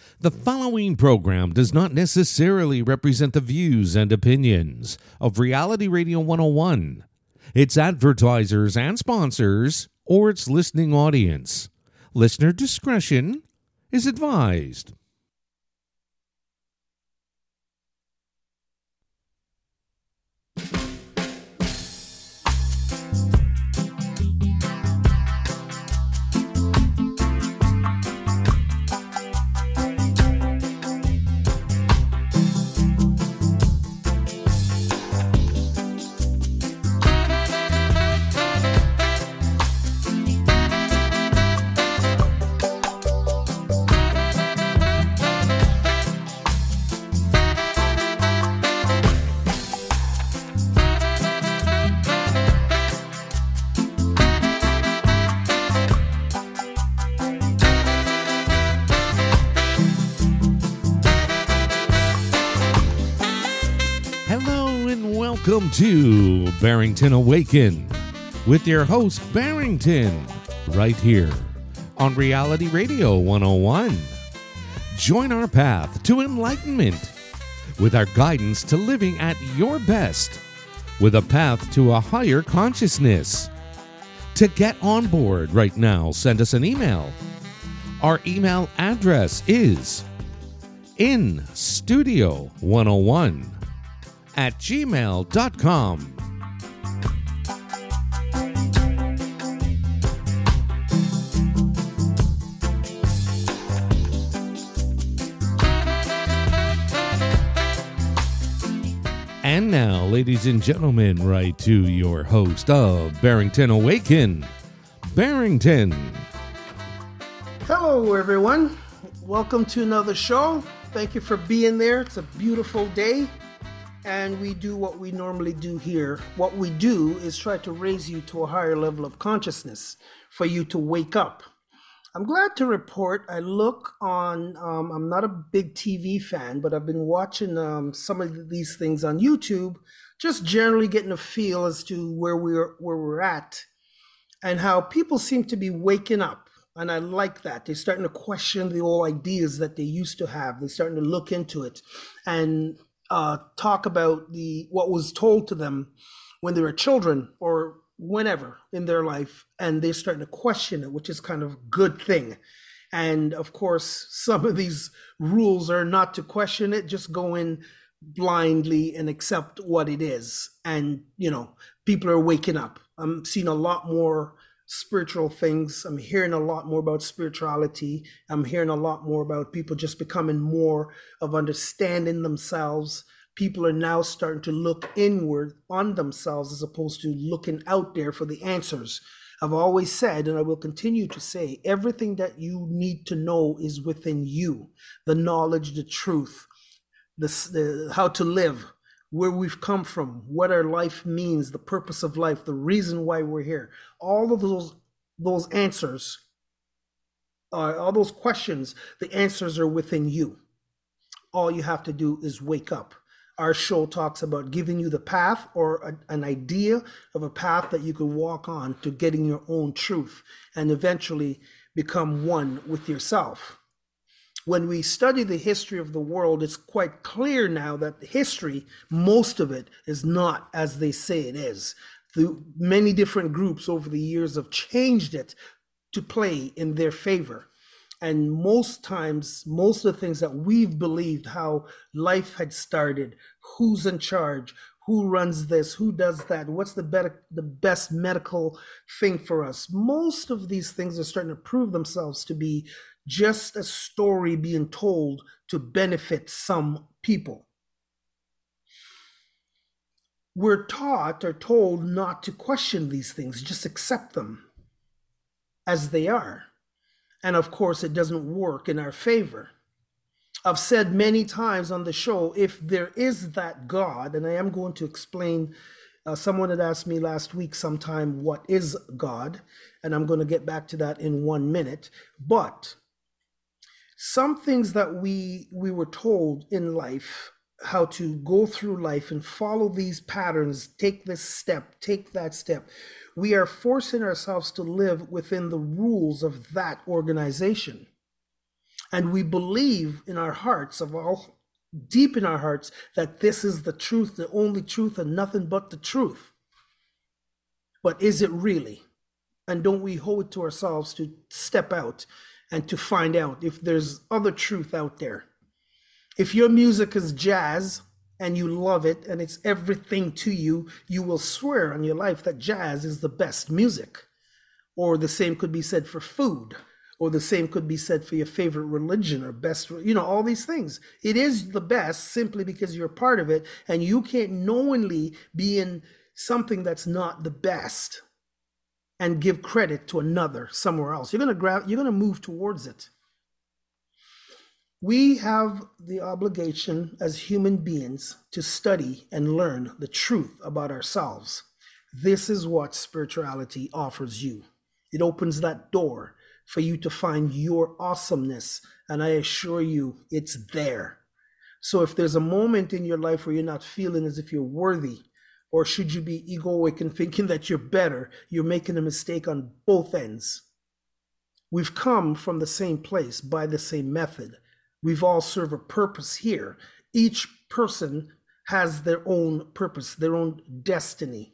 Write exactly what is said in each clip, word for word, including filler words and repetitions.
The following program does not necessarily represent the views and opinions of Reality Radio one oh one, its advertisers and sponsors, or its listening audience. Listener discretion is advised. Welcome to Barrington Awaken with your host Barrington, right here on Reality Radio one oh one. Join our path to enlightenment with our guidance to living at your best with a path to a higher consciousness. To get on board right now, send us an email. Our email address is in studio one oh one at gmail dot com. And now, ladies and gentlemen, right to your host of Barrington Awaken, Barrington. Hello, everyone. Welcome to another show. Thank you for being there. It's a beautiful day. And we do what we normally do here. What we do is try to raise you to a higher level of consciousness for you to wake up. I'm glad to report I look on, um, I'm not a big T V fan, but I've been watching um, some of these things on YouTube, just generally getting a feel as to where we're, where we're at and how people seem to be waking up. And I like that. They're starting to question the old ideas that they used to have. They're starting to look into it and Uh, talk about the what was told to them when they were children or whenever in their life, and they're starting to question it, which is kind of a good thing. And of course, some of these rules are not to question it, just go in blindly and accept what it is. And, you know, people are waking up. I'm seeing a lot more spiritual things. I'm hearing a lot more about spirituality. I'm hearing a lot more about people just becoming more of understanding themselves. People are now starting to look inward on themselves as opposed to looking out there for the answers. I've always said, and I will continue to say, everything that you need to know is within you. The knowledge, the truth, the, the how to live, where we've come from, what our life means, the purpose of life, the reason why we're here. All of those those answers, uh, all those questions, the answers are within you. All you have to do is wake up. Our show talks about giving you the path or a, an idea of a path that you can walk on to getting your own truth and eventually become one with yourself. When we study the history of the world, it's quite clear now that history, most of it, is not as they say it is. The many different groups over the years have changed it to play in their favor. And most times, most of the things that we've believed, how life had started, who's in charge, who runs this, who does that, what's the better, the best medical thing for us, most of these things are starting to prove themselves to be just a story being told to benefit some people. We're taught or told not to question these things, just accept them as they are. And of course, it doesn't work in our favor. I've said many times on the show, if there is that God, and I am going to explain, uh, someone had asked me last week sometime, what is God? And I'm going to get back to that in one minute. But some things that we we were told in life, how to go through life and follow these patterns, take this step, take that step. We are forcing ourselves to live within the rules of that organization. And we believe in our hearts, of all deep in our hearts, that this is the truth, the only truth, and nothing but the truth. But is it really? And don't we owe it to ourselves to step out and to find out if there's other truth out there? If your music is jazz and you love it and it's everything to you, you will swear on your life that jazz is the best music. Or the same could be said for food, or the same could be said for your favorite religion or best, you know, all these things. It is the best simply because you're part of it, and you can't knowingly be in something that's not the best and give credit to another somewhere else. You're going to grab, you're going to move towards it. We have the obligation as human beings to study and learn the truth about ourselves. This is what spirituality offers you. It opens that door for you to find your awesomeness, and I assure you it's there. So if there's a moment in your life where you're not feeling as if you're worthy, or should you be egoic and thinking that you're better, you're making a mistake on both ends. We've come from the same place by the same method. We've all served a purpose here. Each person has their own purpose, their own destiny.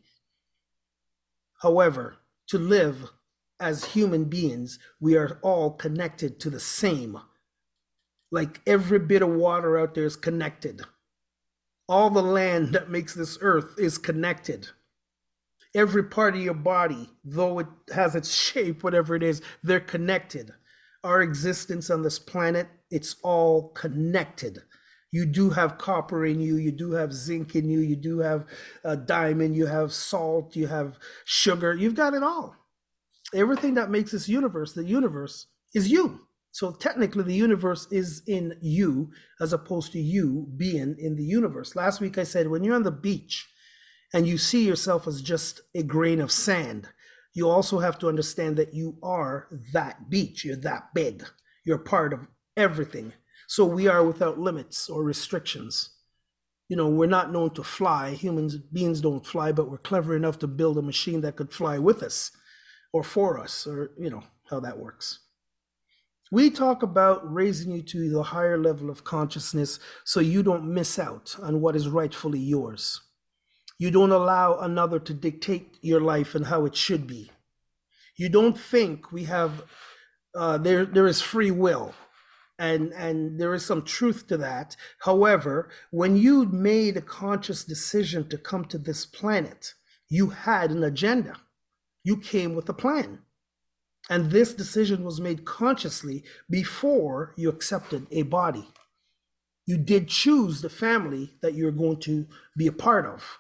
However, to live as human beings, we are all connected to the same. Like every bit of water out there is connected. All the land that makes this earth is connected. Every part of your body, though it has its shape, whatever it is, they're connected. Our existence on this planet, it's all connected. You do have copper in you, you do have zinc in you, you do have a diamond, you have salt, you have sugar, you've got it all. Everything that makes this universe, the universe, is you. So technically the universe is in you as opposed to you being in the universe. Last week I said, when you're on the beach and you see yourself as just a grain of sand, you also have to understand that you are that beach. You're that big. You're part of everything. So we are without limits or restrictions. You know, we're not known to fly. Humans, beings don't fly, but we're clever enough to build a machine that could fly with us or for us, or, you know, how that works. We talk about raising you to the higher level of consciousness so you don't miss out on what is rightfully yours. You don't allow another to dictate your life and how it should be. You don't think we have, uh, there, there is free will, and, and there is some truth to that. However, when you made a conscious decision to come to this planet, you had an agenda. You came with a plan. And this decision was made consciously before you accepted a body. You did choose the family that you're going to be a part of.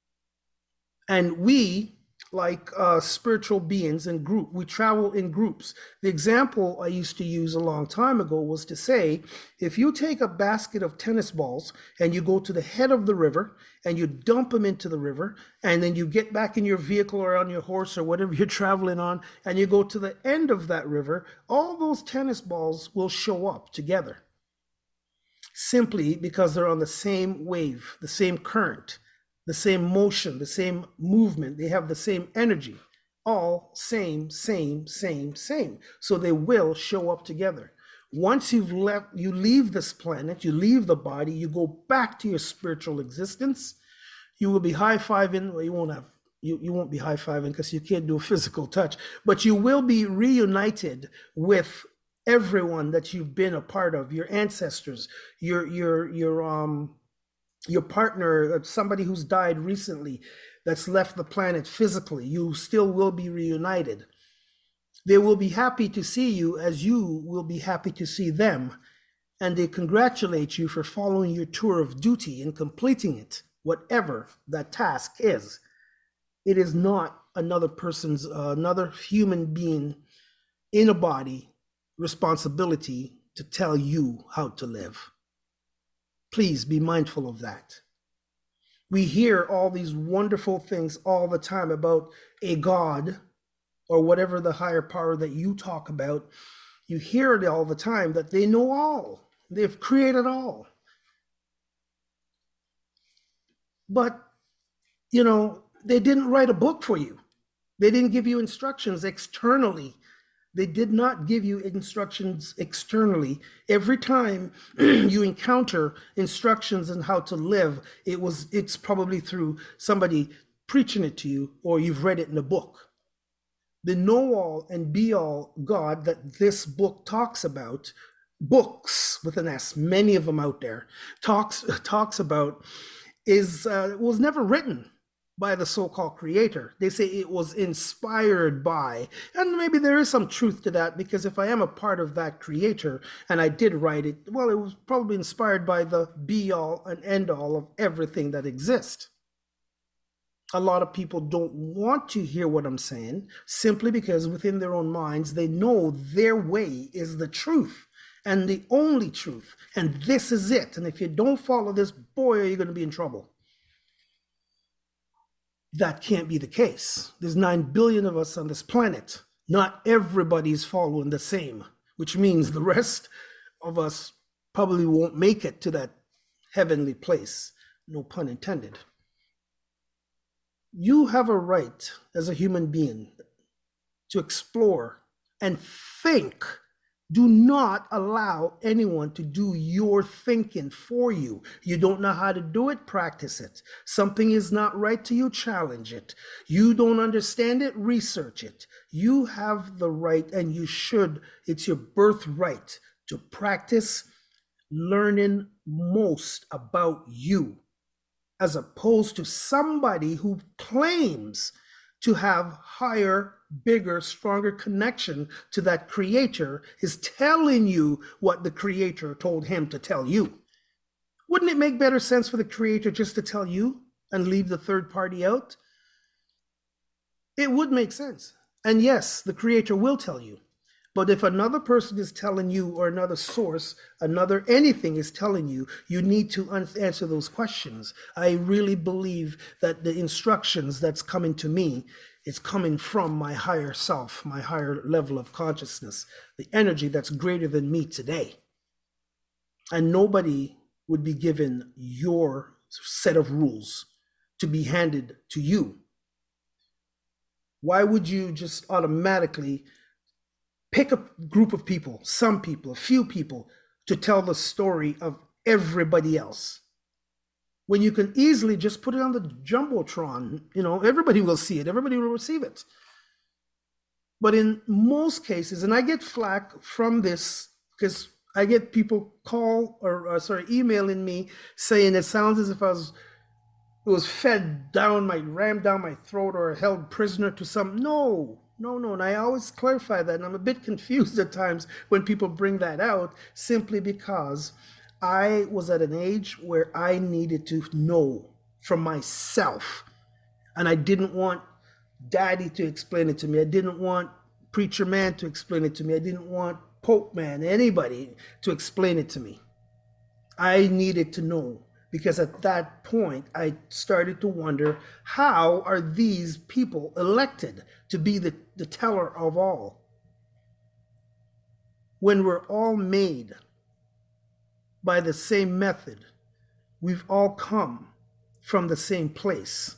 And we, like uh, spiritual beings in group, we travel in groups. The example I used to use a long time ago was to say, if you take a basket of tennis balls and you go to the head of the river and you dump them into the river, and then you get back in your vehicle or on your horse or whatever you're traveling on, and you go to the end of that river, all those tennis balls will show up together. Simply because they're on the same wave, the same current, the same motion, the same movement. They have the same energy. All same, same, same, same. So they will show up together. Once you've left, you leave this planet, you leave the body, you go back to your spiritual existence, you will be high-fiving, well, you won't have, you, you won't be high-fiving because you can't do a physical touch, but you will be reunited with everyone that you've been a part of, your ancestors, your, your, your, um, your partner, somebody who's died recently, that's left the planet physically. You still will be reunited. They will be happy to see you as you will be happy to see them. And they congratulate you for following your tour of duty and completing it, whatever that task is. It is not another person's, uh, another human being in a body responsibility to tell you how to live. Please be mindful of that. We hear all these wonderful things all the time about a God or whatever the higher power that you talk about. You hear it all the time that they know all. They've created all. But, you know, they didn't write a book for you. They didn't give you instructions externally They did not give you instructions externally. Every time you encounter instructions on how to live, it was it's probably through somebody preaching it to you, or you've read it in a book. The know-all and be-all God that this book talks about, books with an S, many of them out there, talks talks about, is uh, was never written by the so-called creator. They say it was inspired by, and maybe there is some truth to that, because if I am a part of that creator and I did write it, well, it was probably inspired by the be-all and end-all of everything that exists. A lot of people don't want to hear what I'm saying simply because within their own minds, they know their way is the truth and the only truth. And this is it. And if you don't follow this, boy, are you going to be in trouble. That can't be the case. There's nine billion of us on this planet. Not everybody's following the same, which means the rest of us probably won't make it to that heavenly place. No pun intended. You have a right as a human being to explore and think. Do not allow anyone to do your thinking for you. You don't know how to do it, practice it. Something is not right to you, challenge it. You don't understand it, research it. You have the right, and you should, it's your birthright to practice learning most about you, as opposed to somebody who claims to have higher, bigger, stronger connection to that creator is telling you what the creator told him to tell you. Wouldn't it make better sense for the creator just to tell you and leave the third party out? It would make sense. And yes, the creator will tell you. But if another person is telling you, or another source, another anything is telling you, you need to answer those questions. I really believe that the instructions that's coming to me is coming from my higher self, my higher level of consciousness, the energy that's greater than me today. And nobody would be given your set of rules to be handed to you. Why would you just automatically pick a group of people, some people, a few people, to tell the story of everybody else, when you can easily just put it on the Jumbotron? You know, everybody will see it, everybody will receive it. But in most cases, and I get flack from this because I get people call or, or sorry, emailing me saying it sounds as if I was it was fed down my rammed down my throat or held prisoner to some. No. No, no, and I always clarify that, and I'm a bit confused at times when people bring that out, simply because I was at an age where I needed to know for myself, and I didn't want daddy to explain it to me. I didn't want preacher man to explain it to me. I didn't want Pope man, anybody to explain it to me. I needed to know. Because at that point, I started to wonder, how are these people elected to be the, the teller of all? When we're all made by the same method, we've all come from the same place.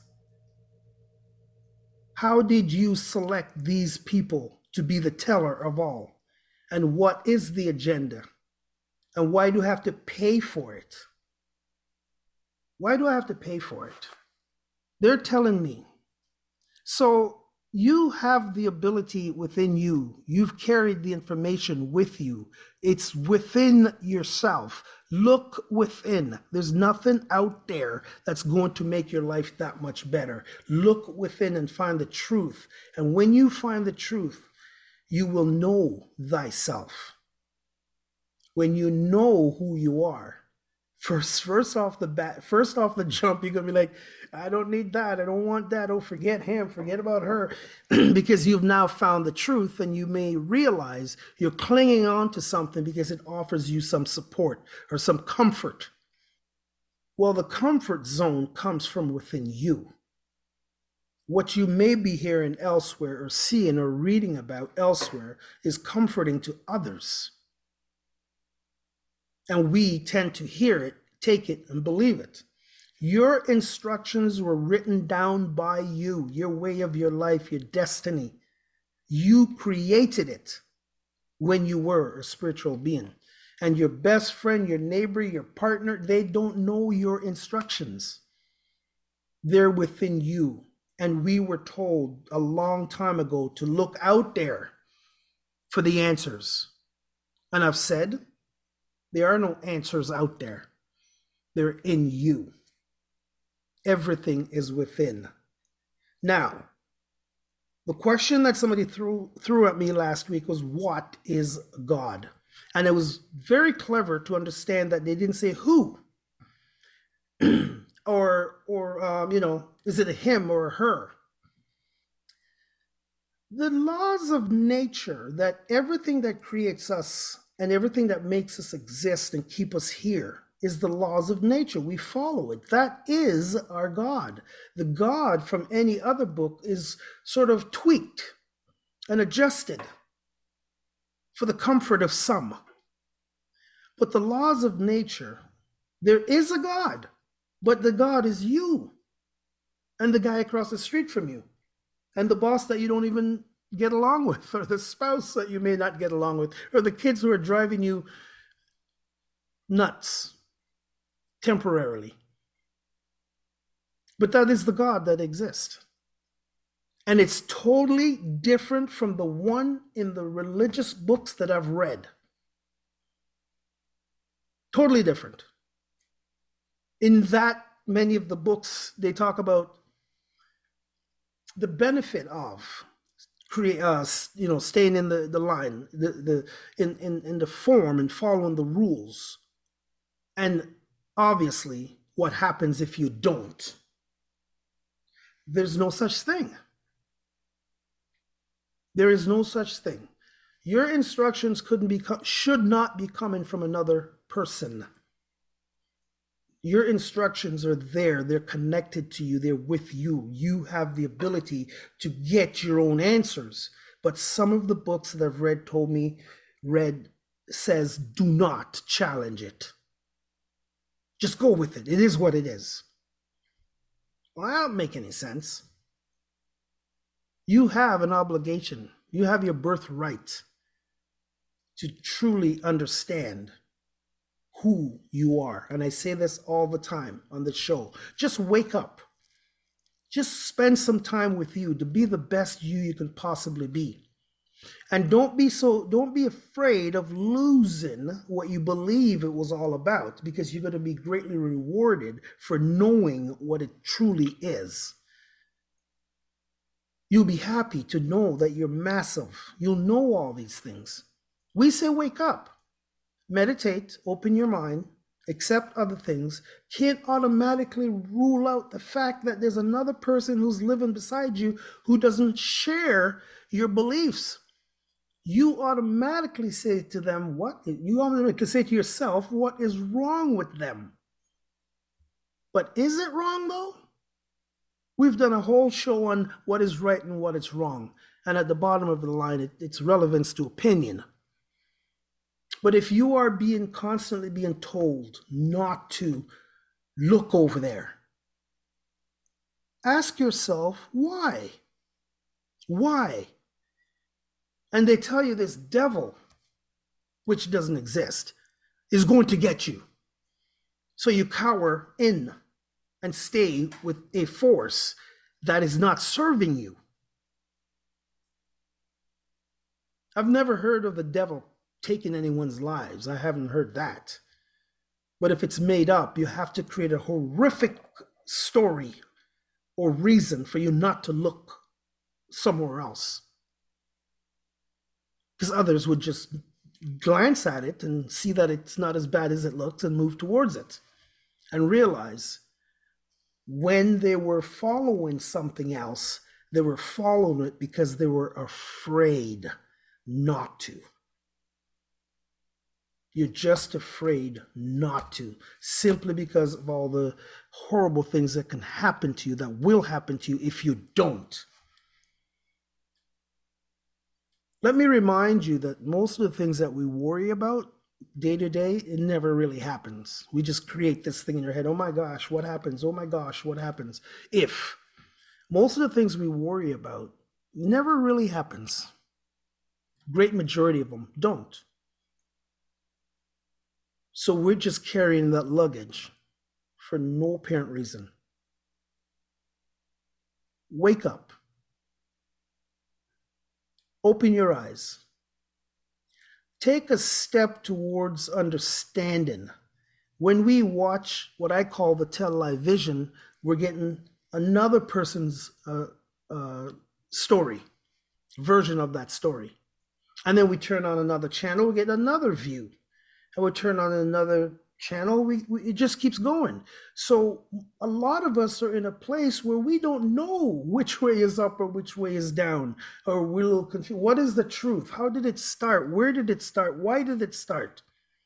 How did you select these people to be the teller of all? And what is the agenda? And why do you have to pay for it? Why do I have to pay for it? They're telling me. So you have the ability within you. You've carried the information with you. It's within yourself. Look within. There's nothing out there that's going to make your life that much better. Look within and find the truth. And when you find the truth, you will know thyself. When you know who you are, First, first off the bat, first off the jump, you're gonna be like, I don't need that. I don't want that. Oh, forget him. Forget about her, because you've now found the truth, and you may realize you're clinging on to something because it offers you some support or some comfort. Well, the comfort zone comes from within you. What you may be hearing elsewhere or seeing or reading about elsewhere is comforting to others. And we tend to hear it, take it, and believe it. Your instructions were written down by you, your way of your life, your destiny. You created it when you were a spiritual being. And your best friend, your neighbor, your partner, they don't know your instructions. They're within you. And we were told a long time ago to look out there for the answers. And I've said, there are no answers out there. They're in you. Everything is within. Now, the question that somebody threw, threw at me last week was, what is God? And it was very clever to understand that they didn't say who. or, or um, you know, is it a him or a her? The laws of nature, that everything that creates us and everything that makes us exist and keep us here is the laws of nature. We follow it. That is our God. The God from any other book is sort of tweaked and adjusted for the comfort of some. But the laws of nature, there is a God, but the God is you and the guy across the street from you and the boss that you don't even get along with, or the spouse that you may not get along with, or the kids who are driving you nuts temporarily. But that is the God that exists. And it's totally different from the one in the religious books that I've read. Totally different. In that, many of the books, they talk about the benefit of create, uh, you know, staying in the, the line, the, the in, in, in the form and following the rules. And obviously, what happens if you don't? There's no such thing. There is no such thing. Your instructions couldn't be, should not be coming from another person. Your instructions are there. They're connected to you. They're with you. You have the ability to get your own answers. But some of the books that I've read told me, read says, do not challenge it. Just go with it. It is what it is. Well, that don't make any sense. You have an obligation. You have your birthright to truly understand who you are. And I say this all the time on the show. Just wake up. Just spend some time with you to be the best you you can possibly be. And don't be so, don't be afraid of losing what you believe it was all about, because you're going to be greatly rewarded for knowing what it truly is. You'll be happy to know that you're massive. You'll know all these things. We say wake up. Meditate, open your mind, accept other things. Can't automatically rule out the fact that there's another person who's living beside you who doesn't share your beliefs. You automatically say to them, what? You automatically say to yourself, what is wrong with them? But is it wrong though? We've done a whole show on what is right and what is wrong. And at the bottom of the line, it, it's relevance to opinion. But if you are being constantly being told not to look over there, ask yourself, why? Why? And they tell you this devil, which doesn't exist, is going to get you. So you cower in and stay with a force that is not serving you. I've never heard of the devil taking anyone's lives. I haven't heard that. But if it's made up, you have to create a horrific story or reason for you not to look somewhere else. Because others would just glance at it and see that it's not as bad as it looks and move towards it and realize when they were following something else, they were following it because they were afraid not to. You're just afraid not to, simply because of all the horrible things that can happen to you, that will happen to you if you don't. Let me remind you that most of the things that we worry about day to day, it never really happens. We just create this thing in your head. Oh my gosh, what happens? Oh my gosh, what happens? If most of the things we worry about never really happens. Great majority of them don't. So we're just carrying that luggage for no apparent reason. Wake up. Open your eyes. Take a step towards understanding. When we watch what I call the television, we're getting another person's uh, uh, story, version of that story. And then we turn on another channel, we get another view. And we turn on another channel, we, we it just keeps going. So a lot of us are in a place where we don't know which way is up or which way is down, or we're a little confused. What is the truth? How did it start? Where did it start? Why did it start?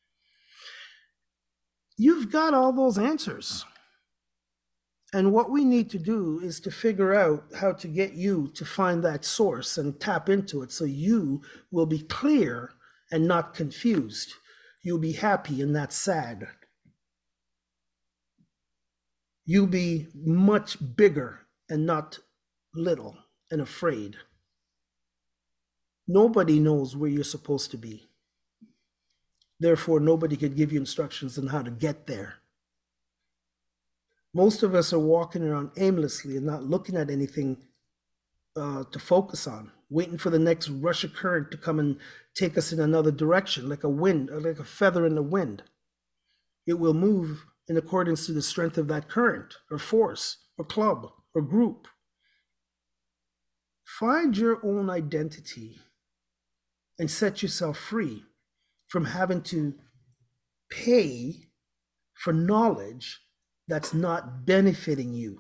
You've got all those answers. And what we need to do is to figure out how to get you to find that source and tap into it so you will be clear and not confused. You'll be happy and not sad. You'll be much bigger and not little and afraid. Nobody knows where you're supposed to be. Therefore, nobody can give you instructions on how to get there. Most of us are walking around aimlessly and not looking at anything uh, to focus on, waiting for the next rush of current to come and take us in another direction, like a wind, or like a feather in the wind. It will move in accordance to the strength of that current, or force, or club, or group. Find your own identity and set yourself free from having to pay for knowledge that's not benefiting you.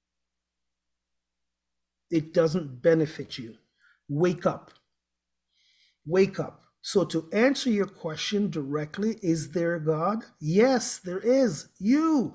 It doesn't benefit you. Wake up. Wake up. So to answer your question directly, is there a God? Yes, there is. You.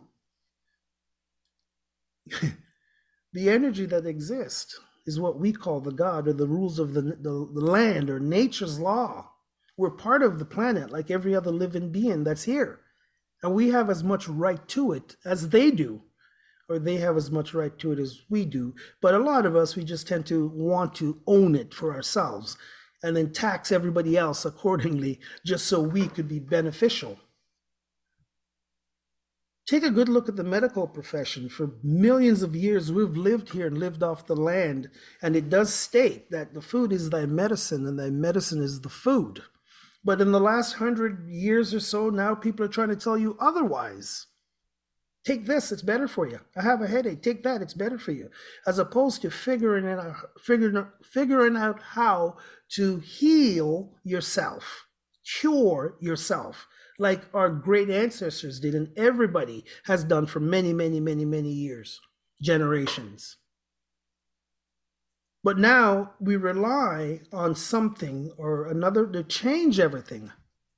The energy that exists is what we call the God, or the rules of the, the, the land, or nature's law. We're part of the planet like every other living being that's here. And we have as much right to it as they do, or they have as much right to it as we do. But a lot of us, we just tend to want to own it for ourselves and then tax everybody else accordingly just so we could be beneficial. Take a good look at the medical profession. For millions of years, we've lived here and lived off the land. And it does state that the food is thy medicine and thy medicine is the food. But in the last hundred years or so, now people are trying to tell you otherwise. Take this, it's better for you. I have a headache. Take that, it's better for you. As opposed to figuring it out, figuring, figuring out how to heal yourself, cure yourself, like our great ancestors did, and everybody has done for many, many, many, many years, generations. But now we rely on something or another to change everything.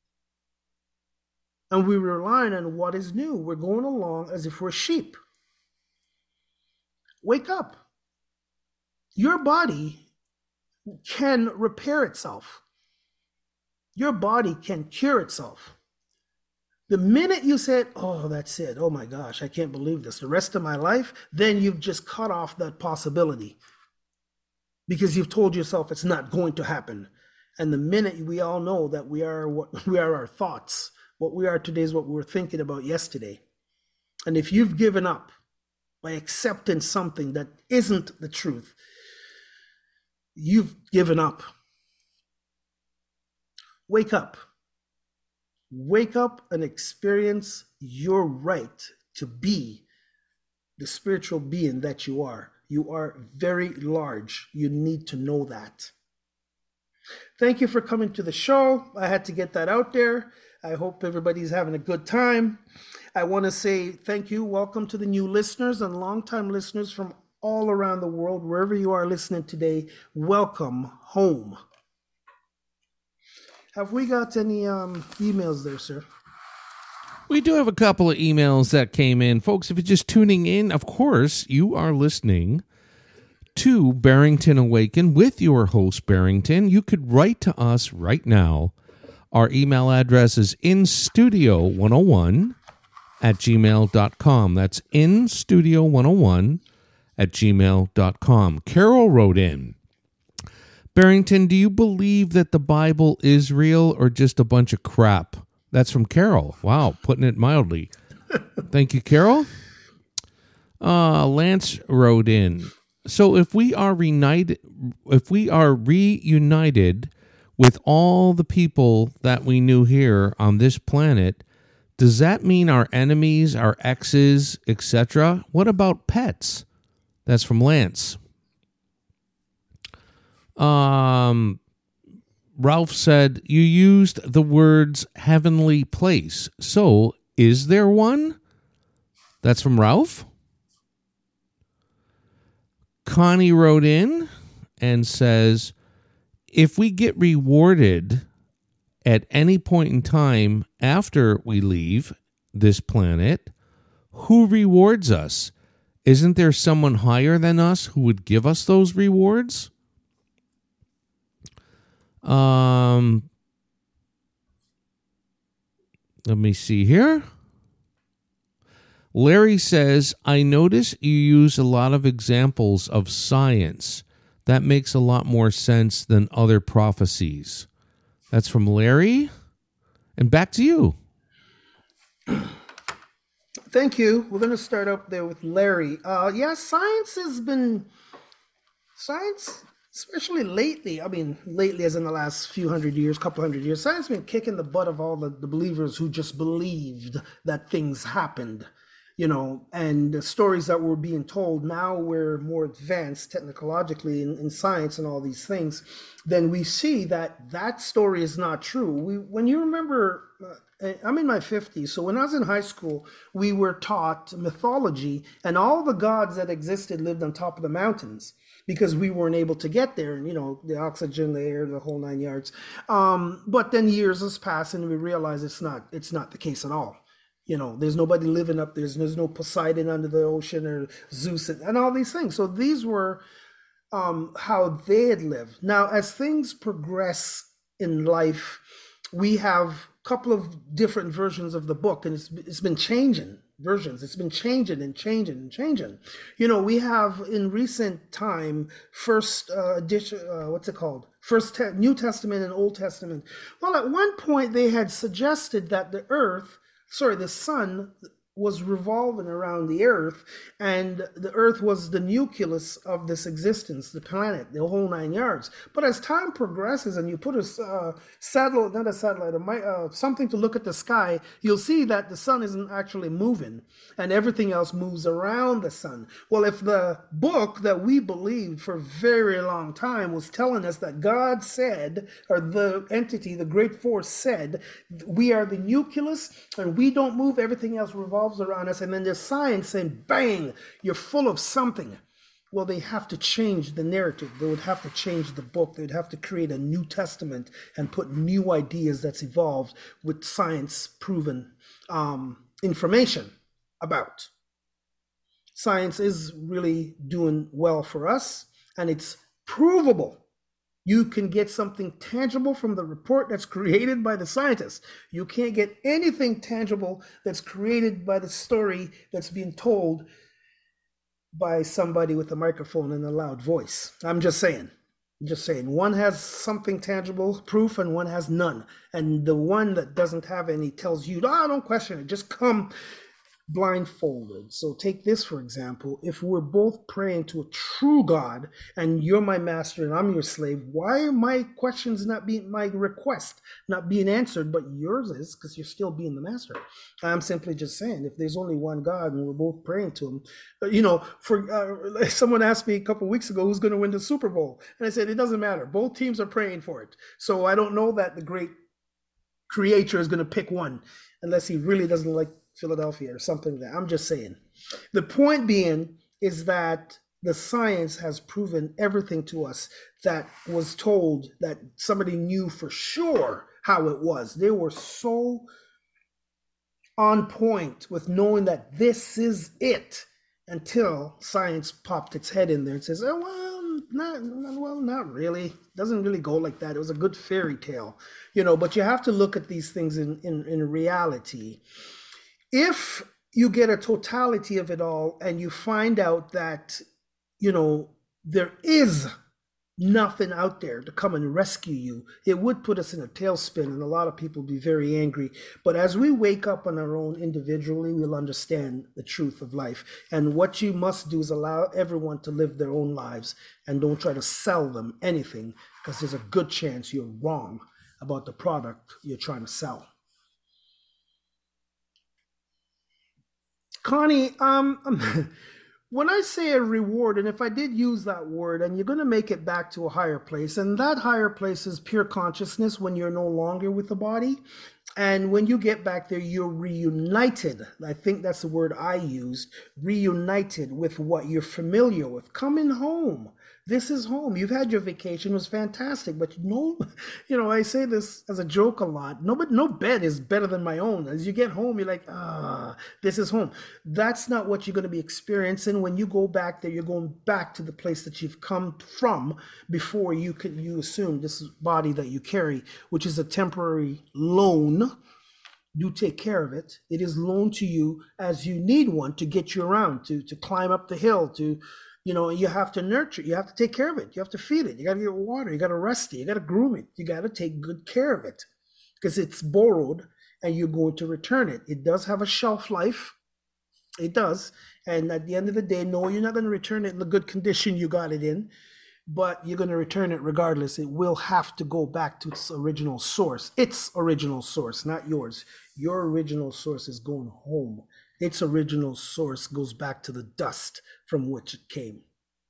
And we rely on what is new. We're going along as if we're sheep. Wake up. Your body can repair itself. Your body can cure itself. The minute you said, oh, that's it. Oh my gosh, I can't believe this. The rest of my life, then you've just cut off that possibility. Because you've told yourself it's not going to happen. And the minute we all know that we are what we are our thoughts, what we are today is what we were thinking about yesterday. And if you've given up by accepting something that isn't the truth, you've given up. Wake up. Wake up and experience your right to be the spiritual being that you are. You are very large. You need to know that. Thank you for coming to the show. I had to get that out there. I hope everybody's having a good time. I want to say thank you. Welcome to the new listeners and longtime listeners from all around the world. Wherever you are listening today, welcome home. Have we got any um, emails there, sir? We do have a couple of emails that came in. Folks, if you're just tuning in, of course, you are listening to Barrington Awaken with your host, Barrington. You could write to us right now. Our email address is in studio one oh one at gmail dot com. That's in studio one oh one at gmail dot com. Carol wrote in, Barrington, do you believe that the Bible is real or just a bunch of crap? That's from Carol. Wow, putting it mildly. Thank you, Carol. Uh, Lance wrote in. So if we are reunited, if we are reunited with all the people that we knew here on this planet, does that mean our enemies, our exes, et cetera? What about pets? That's from Lance. Um, Ralph said, you used the words heavenly place. So is there one? That's from Ralph. Connie wrote in and says, if we get rewarded at any point in time after we leave this planet, who rewards us? Isn't there someone higher than us who would give us those rewards? Um, let me see here. Larry says, I notice you use a lot of examples of science. That makes a lot more sense than other prophecies. That's from Larry. And back to you. Thank you. We're going to start up there with Larry. Uh, yeah, science has been, science, especially lately, I mean, lately as in the last few hundred years, couple hundred years, science has been kicking the butt of all the, the believers who just believed that things happened. You know, and the stories that were being told, now we're more advanced technologically in, in science and all these things, then we see that that story is not true. We, when you remember, uh, I'm in my fifties, so when I was in high school, we were taught mythology, and all the gods that existed lived on top of the mountains because we weren't able to get there, and, you know, the oxygen, the air, the whole nine yards. Um, but then years has passed, and we realize it's not, it's not the case at all. You know, there's nobody living up there. There's, there's no Poseidon under the ocean or Zeus and, and all these things. So these were um, how they had lived. Now, as things progress in life, we have a couple of different versions of the book, and it's it's been changing versions. It's been changing and changing and changing. You know, we have in recent time, first uh, edition, uh, what's it called? First te- New Testament and Old Testament. Well, at one point they had suggested that the earth Sorry, the sun was revolving around the earth, and the earth was the nucleus of this existence, the planet, the whole nine yards. But as time progresses and you put a uh, satellite, not a satellite, a, uh, something to look at the sky, you'll see that the sun isn't actually moving, and everything else moves around the sun. Well, if the book that we believed for a very long time was telling us that God said, or the entity, the great force said, we are the nucleus and we don't move, everything else revolves around us, and then there's science saying, bang, you're full of something. Well, they have to change the narrative. They would have to change the book. They'd have to create a New Testament and put new ideas that's evolved with science-proven um, information about. Science is really doing well for us, and it's provable. You can get something tangible from the report that's created by the scientists. You can't get anything tangible that's created by the story that's being told by somebody with a microphone and a loud voice. I'm just saying. I'm just saying. One has something tangible, proof, and one has none. And the one that doesn't have any tells you, oh, don't question it. Just come blindfolded. So take this, for example. If we're both praying to a true God and you're my master and I'm your slave, why are my questions not being, my request not being answered, but yours is? Because you're still being the master. I'm simply just saying, if there's only one God and we're both praying to him, you know, for uh, someone asked me a couple of weeks ago who's going to win the Super Bowl, and I said it doesn't matter. Both teams are praying for it. So I don't know that the great creator is going to pick one unless he really doesn't like Philadelphia or something like that. I'm just saying. The point being is that the science has proven everything to us that was told, that somebody knew for sure how it was. They were so on point with knowing that this is it until science popped its head in there and says, oh, well, not, well, not really. It doesn't really go like that. It was a good fairy tale, you know, but you have to look at these things in, in, in reality. If you get a totality of it all and you find out that, you know, there is nothing out there to come and rescue you, it would put us in a tailspin, and a lot of people be very angry. But as we wake up on our own individually, we'll understand the truth of life. And what you must do is allow everyone to live their own lives, and don't try to sell them anything, because there's a good chance you're wrong about the product you're trying to sell. Connie, um, when I say a reward, and if I did use that word, and you're going to make it back to a higher place, and that higher place is pure consciousness when you're no longer with the body. And when you get back there, you're reunited. I think that's the word I used, reunited with what you're familiar with. Coming home. This is home. You've had your vacation. It was fantastic. But no, you know, I say this as a joke a lot. No, but no bed is better than my own. As you get home, you're like, ah, this is home. That's not what you're going to be experiencing. When you go back there, you're going back to the place that you've come from before you could, you assume this body that you carry, which is a temporary loan. Do take care of it. It is loaned to you as you need one to get you around, to, to climb up the hill, to, you know, you have to nurture it. You have to take care of it. You have to feed it. You got to get water. You got to rest it. You got to groom it. You got to take good care of it, because it's borrowed and you're going to return it. It does have a shelf life. It does. And at the end of the day, no, you're not going to return it in the good condition you got it in, but you're going to return it regardless. It will have to go back to its original source. Its original source, not yours. Your original source is going home. Its original source goes back to the dust from which it came.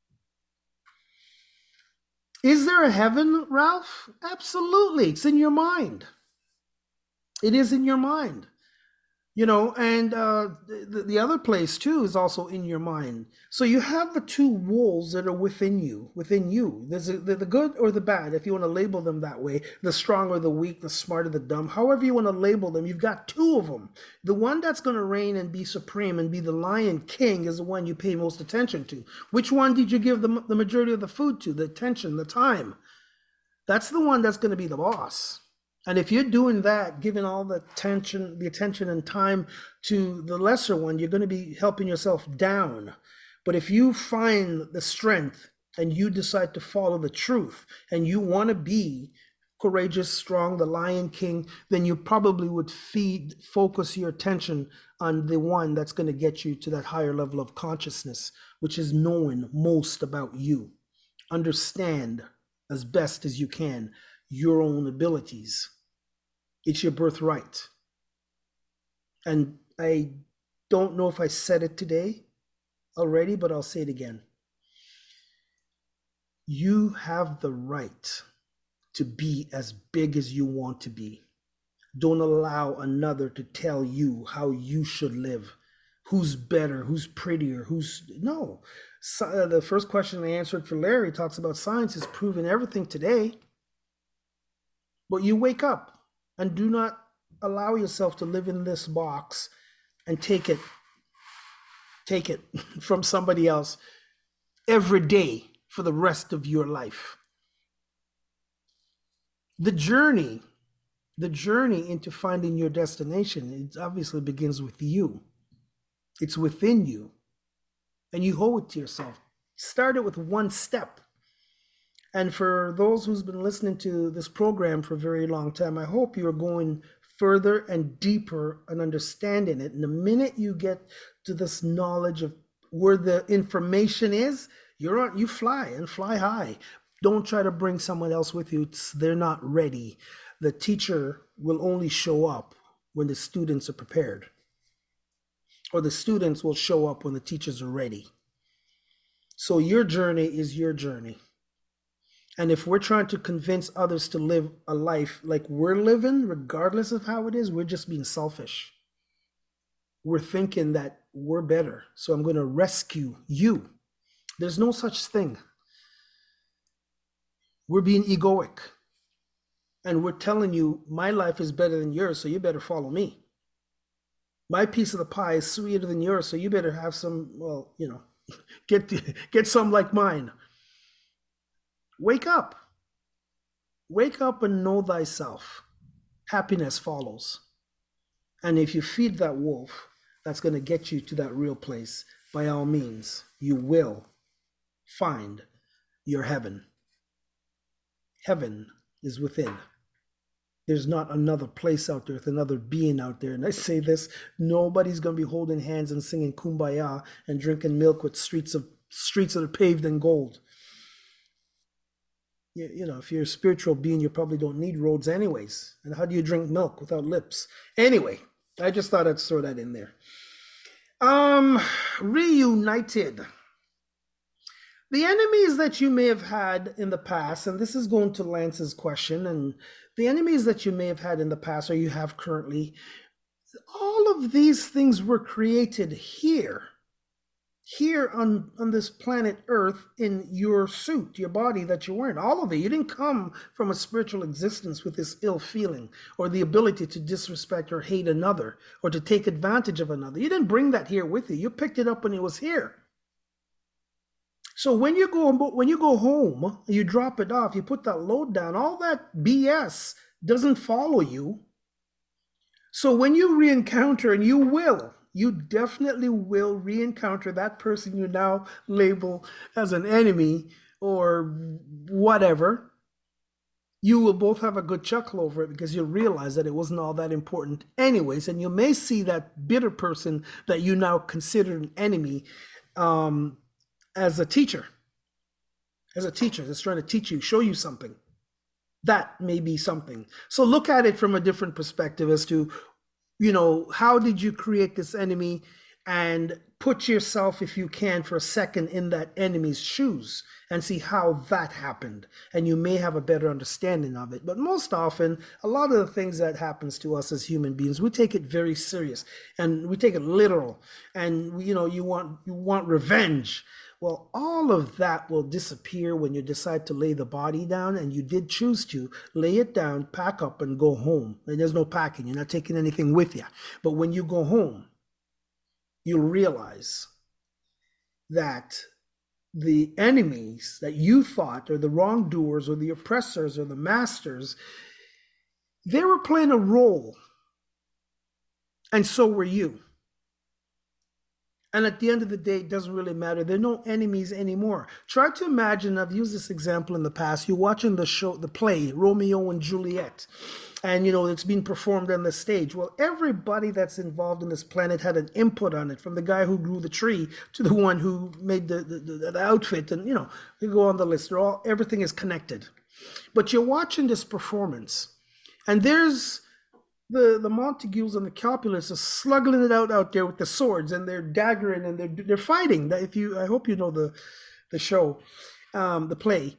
Is there a heaven, Ralph? Absolutely. It's in your mind. It is in your mind. You know, and uh, the, the other place too is also in your mind. So you have the two wolves that are within you, within you. There's a, the, the good or the bad, if you want to label them that way, the strong or the weak, the smart or the dumb, however you want to label them, you've got two of them. The one that's going to reign and be supreme and be the lion king is the one you pay most attention to. Which one did you give the, the majority of the food to, the attention, the time? That's the one that's going to be the boss. And if you're doing that, giving all the attention, the attention and time to the lesser one, you're going to be helping yourself down. But if you find the strength and you decide to follow the truth and you want to be courageous, strong, the Lion King, then you probably would feed, focus your attention on the one that's going to get you to that higher level of consciousness, which is knowing most about you. Understand as best as you can your own abilities. It's your birthright. And I don't know if I said it today already, but I'll say it again. You have the right to be as big as you want to be. Don't allow another to tell you how you should live. Who's better, who's prettier, who's... No. So, uh, the first question I answered for Larry talks about science is proving everything today. But you wake up and do not allow yourself to live in this box and take it, take it from somebody else every day for the rest of your life. The journey, the journey into finding your destination, it obviously begins with you. It's within you. And you owe it to yourself. Start it with one step. And for those who's been listening to this program for a very long time, I hope you're going further and deeper and understanding it. And the minute you get to this knowledge of where the information is, you're on, you fly and fly high. Don't try to bring someone else with you. It's, they're not ready. The teacher will only show up when the students are prepared. Or the students will show up when the teachers are ready. So your journey is your journey. And if we're trying to convince others to live a life like we're living, regardless of how it is, we're just being selfish. We're thinking that we're better, so I'm going to rescue you. There's no such thing. We're being egoic. And we're telling you, my life is better than yours, so you better follow me. My piece of the pie is sweeter than yours, so you better have some, well, you know, get, get some like mine. Wake up. Wake up and know thyself. Happiness follows. And if you feed that wolf, that's going to get you to that real place. By all means, you will find your heaven. Heaven is within. There's not another place out there with another being out there. And I say this, nobody's going to be holding hands and singing Kumbaya and drinking milk with streets of streets that are paved in gold. You, you know, if you're a spiritual being, you probably don't need roads anyways. And how do you drink milk without lips? Anyway, I just thought I'd throw that in there. Um, reunited. The enemies that you may have had in the past, and this is going to Lance's question, and the enemies that you may have had in the past or you have currently, all of these things were created here, here on, on this planet Earth in your suit, your body that you're wearing. All of it. You didn't come from a spiritual existence with this ill feeling or the ability to disrespect or hate another or to take advantage of another. You didn't bring that here with you. You picked it up when it was here. So when you go when you go home, you drop it off, you put that load down, all that B S doesn't follow you. So when you re-encounter, and you will, you definitely will re-encounter that person you now label as an enemy or whatever, you will both have a good chuckle over it because you'll realize that it wasn't all that important anyways. And you may see that bitter person that you now consider an enemy um, as a teacher, as a teacher that's trying to teach you, show you something. That may be something. So look at it from a different perspective as to, you know, how did you create this enemy, and put yourself, if you can, for a second in that enemy's shoes and see how that happened. And you may have a better understanding of it. But most often, a lot of the things that happens to us as human beings, we take it very serious and we take it literal. And, you know, you want, you want revenge. Well, all of that will disappear when you decide to lay the body down, and you did choose to lay it down, pack up, and go home. And there's no packing. You're not taking anything with you. But when you go home, you'll realize that the enemies that you thought, or the wrongdoers, or the oppressors, or the masters, they were playing a role. And so were you. And at the end of the day, it doesn't really matter. There are no enemies anymore. Try to imagine, I've used this example in the past, you're watching the show, the play, Romeo and Juliet, and, you know, it's being performed on the stage. Well, everybody that's involved in this planet had an input on it, from the guy who grew the tree to the one who made the, the, the, the outfit, and, you know, you go on the list. They're all, everything is connected. But you're watching this performance, and there's the the Montagues and the Capulets are slugging it out out there with the swords, and they're daggering, and they're they're fighting. If you, I hope you know the the show, um, the play.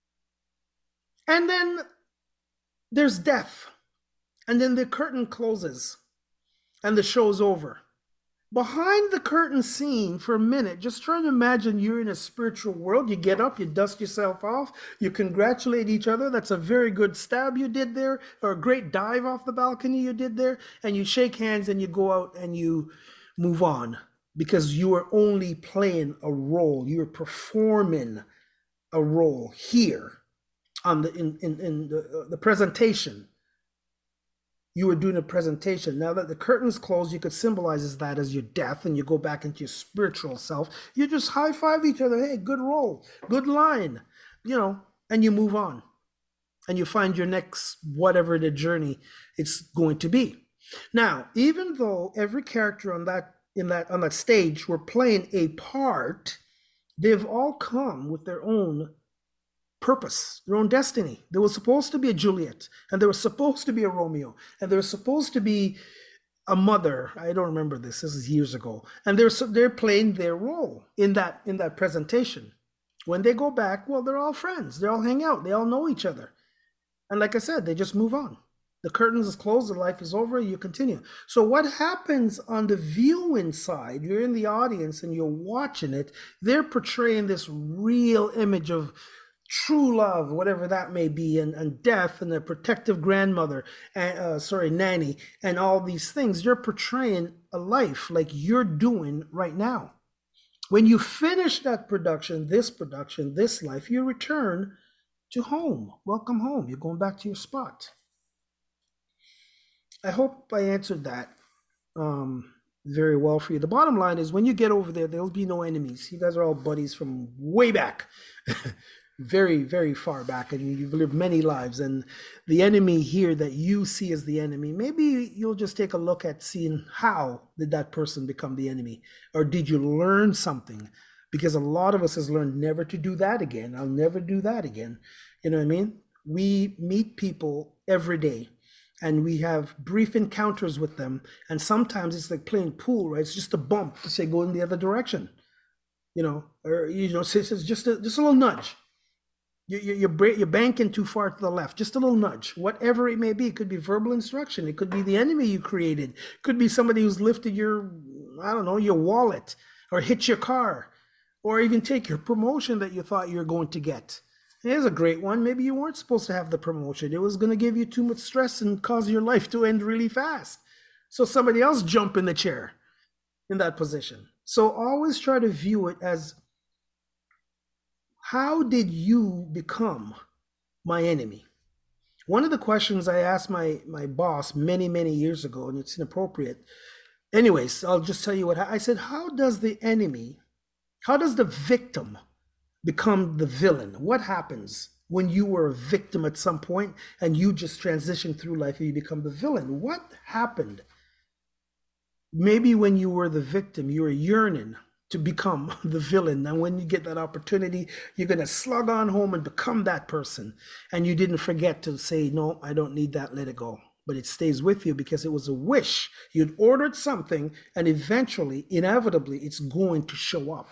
And then there's death, and then the curtain closes, and the show's over. Behind the curtain scene for a minute, just try to imagine you're in a spiritual world. You get up, you dust yourself off, you congratulate each other. That's a very good stab you did there, or a great dive off the balcony you did there. And you shake hands and you go out and you move on, because you are only playing a role. You're performing a role here on the in, in, in the, uh, the presentation. You were doing a presentation. Now that the curtain's closed, you could symbolize that as your death, and you go back into your spiritual self. You just high-five each other. Hey, good role, good line, you know, and you move on. And you find your next, whatever the journey it's going to be. Now, even though every character on that in that on that stage were playing a part, they've all come with their own purpose, their own destiny. There was supposed to be a Juliet, and there was supposed to be a Romeo, and there was supposed to be a mother. I don't remember this. This is years ago. And they're they're playing their role in that in that presentation. When they go back, well, they're all friends. They all hang out. They all know each other. And like I said, they just move on. The curtains is closed. The life is over. You continue. So what happens on the viewing side? You're in the audience and you're watching it. They're portraying this real image of true love, whatever that may be, and, and death, and the protective grandmother, and, uh, sorry, nanny, and all these things. You're portraying a life like you're doing right now. When you finish that production, this production, this life, you return to home. Welcome home. You're going back to your spot. I hope I answered that um, very well for you. The bottom line is, when you get over there, there'll be no enemies. You guys are all buddies from way back. very, very far back, and you've lived many lives, and the enemy here that you see as the enemy, maybe you'll just take a look at seeing how did that person become the enemy, or did you learn something? Because a lot of us has learned never to do that again. I'll never do that again. You know what I mean? We meet people every day, and we have brief encounters with them, and sometimes it's like playing pool, right? It's just a bump to say go in the other direction, you know, or you know, it's just a just a little nudge. You, you, you're, you're banking too far to the left, just a little nudge, whatever it may be. It could be verbal instruction. It could be the enemy you created. It could be somebody who's lifted your, I don't know, your wallet, or hit your car, or even take your promotion that you thought you were going to get. Here's a great one. Maybe you weren't supposed to have the promotion. It was going to give you too much stress and cause your life to end really fast. So somebody else jump in the chair in that position. So always try to view it as, how did you become my enemy? One of the questions I asked my, my boss many, many years ago, and it's inappropriate. Anyways, I'll just tell you what I said. How does the enemy, how does the victim become the villain? What happens when you were a victim at some point and you just transition through life and you become the villain? What happened? Maybe when you were the victim, you were yearning to become the villain. And when you get that opportunity, you're going to slug on home and become that person. And you didn't forget to say, no, I don't need that, let it go. But it stays with you because it was a wish. You'd ordered something, and eventually, inevitably, it's going to show up.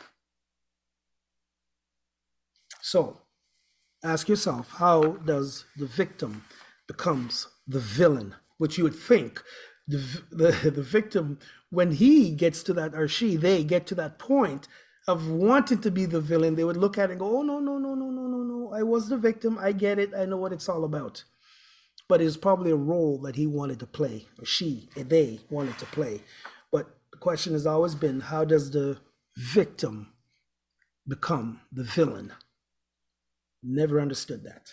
So ask yourself, how does the victim becomes the villain? Which you would think the, the, the victim, when he gets to that, or she, they get to that point of wanting to be the villain, they would look at it and go, oh, no, no, no, no, no, no, no. I was the victim. I get it. I know what it's all about. But it's probably a role that he wanted to play, or she, or they wanted to play. But the question has always been, how does the victim become the villain? Never understood that.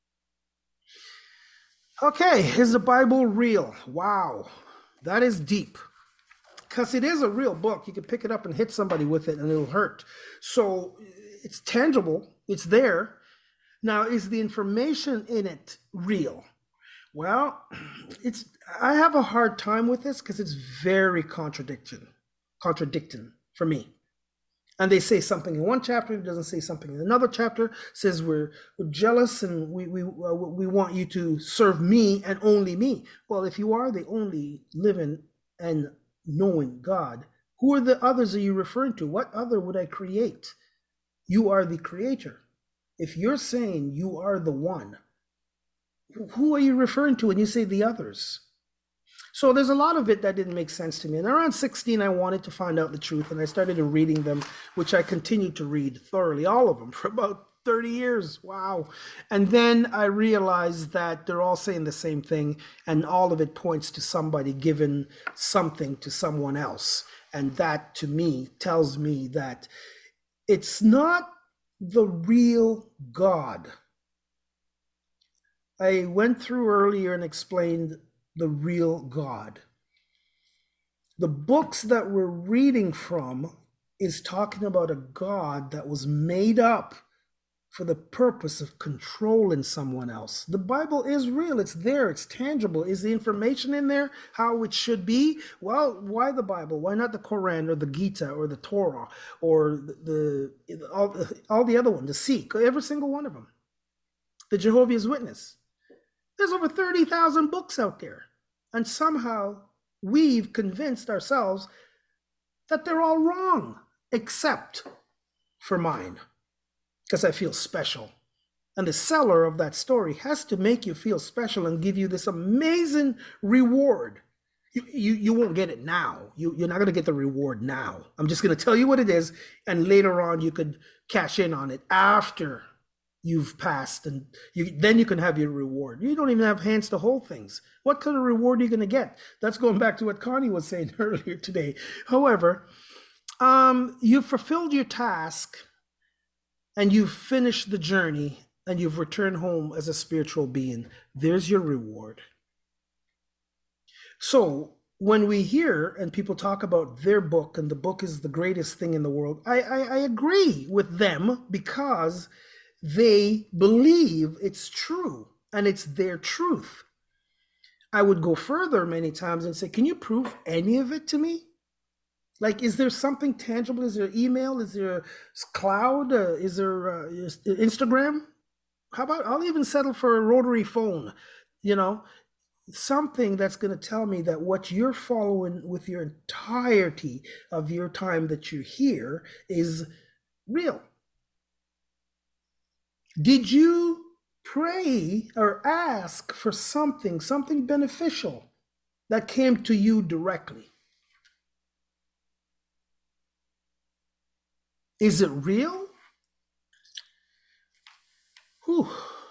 Okay, is the Bible real? Wow, that is deep. Because it is a real book. You can pick it up and hit somebody with it and it'll hurt. So it's tangible. It's there. Now, is the information in it real? Well, it's. I have a hard time with this because it's very contradiction, contradicting for me. And they say something in one chapter, it doesn't say something in another chapter. Says we're, we're jealous and we we uh, we want you to serve me and only me. Well, if you are the only living and knowing God, who are the others are you referring to? What other would I create? You are the creator. If you're saying you are the one, who are you referring to when you say the others? So there's a lot of it that didn't make sense to me. And around sixteen, I wanted to find out the truth, and I started reading them, which I continued to read thoroughly, all of them, for about thirty years. Wow. And then I realized that they're all saying the same thing, and all of it points to somebody giving something to someone else. And that, to me, tells me that it's not the real God. I went through earlier and explained the real God. The books that we're reading from is talking about a God that was made up for the purpose of controlling someone else. The Bible is real. It's there. It's tangible. Is the information in there how it should be? Well, why the Bible? Why not the Quran or the Gita or the Torah or the, the all, all the other ones, the Sikh, every single one of them, the Jehovah's Witness? There's over thirty thousand books out there. And somehow we've convinced ourselves that they're all wrong, except for mine, because I feel special. And the seller of that story has to make you feel special and give you this amazing reward. You, you, you won't get it now. You, you're not going to get the reward now. I'm just going to tell you what it is, and later on you could cash in on it after you've passed, and you, then you can have your reward. You don't even have hands to hold things. What kind of reward are you going to get? That's going back to what Connie was saying earlier today. However, um, you've fulfilled your task, and you've finished the journey, and you've returned home as a spiritual being. There's your reward. So when we hear and people talk about their book, and the book is the greatest thing in the world, I, I, I agree with them, because they believe it's true and it's their truth. I would go further many times and say, can you prove any of it to me? Like, is there something tangible? Is there email? Is there cloud? Uh, is there uh, Instagram? How about, I'll even settle for a rotary phone, you know, something that's going to tell me that what you're following with your entirety of your time that you're here is real. Did you pray or ask for something, something beneficial that came to you directly? Is it real? Whew.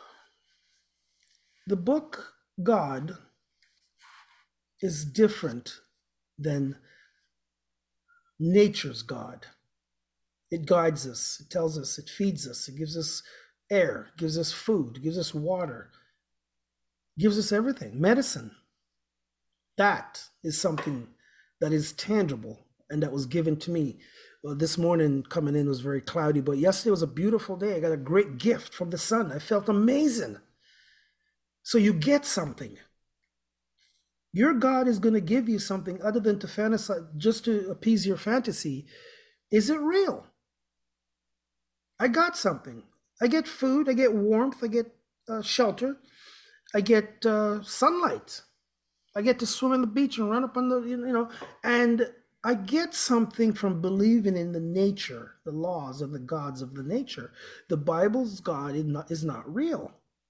The book God is different than nature's God. It guides us, it tells us, it feeds us, it gives us air, gives us food, gives us water, gives us everything, medicine. That is something that is tangible and that was given to me. Well, this morning coming in was very cloudy, but yesterday was a beautiful day. I got a great gift from the sun. I felt amazing. So you get something. Your God is going to give you something other than to fantasize, just to appease your fantasy. Is it real? I got something. I get food, I get warmth, I get uh, shelter, I get uh, sunlight. I get to swim on the beach and run up on the, you know, and I get something from believing in the nature, the laws of the gods of the nature. The Bible's God is not, is not real.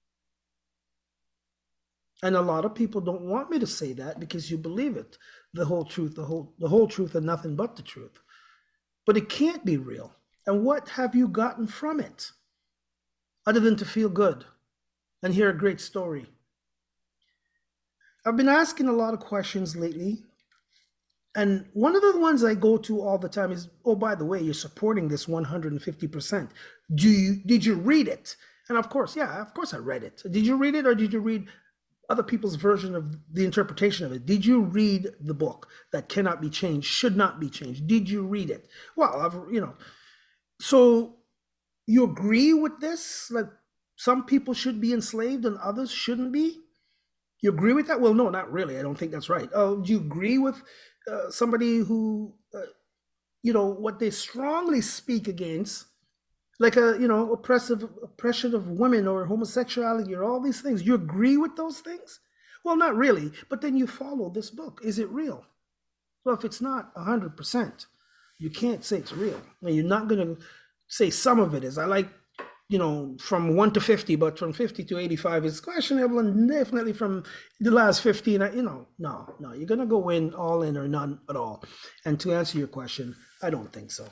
And a lot of people don't want me to say that because you believe it, the whole truth, the whole, the whole truth and nothing but the truth. But it can't be real. And what have you gotten from it? Other than to feel good and hear a great story. I've been asking a lot of questions lately. And one of the ones I go to all the time is, oh, by the way, you're supporting this one hundred fifty percent. Do you, did you read it? And of course, yeah, of course I read it. Did you read it or did you read other people's version of the interpretation of it? Did you read the book that cannot be changed, should not be changed? Did you read it? Well, I've, you know, so you agree with this? Like some people should be enslaved and others shouldn't be? You agree with that? Well, no, not really. I don't think that's right. Oh, do you agree with uh, somebody who, uh, you know, what they strongly speak against, like a, you know, oppressive oppression of women or homosexuality or all these things? You agree with those things? Well, not really. But then you follow this book. Is it real? Well, if it's not one hundred percent, you can't say it's real. And you're not going to say some of it is. I like, you know, from one to fifty, but from fifty to eighty-five is questionable, and definitely from the last fifteen, you know, no, no, you're going to go in all in or none at all. And to answer your question, I don't think so.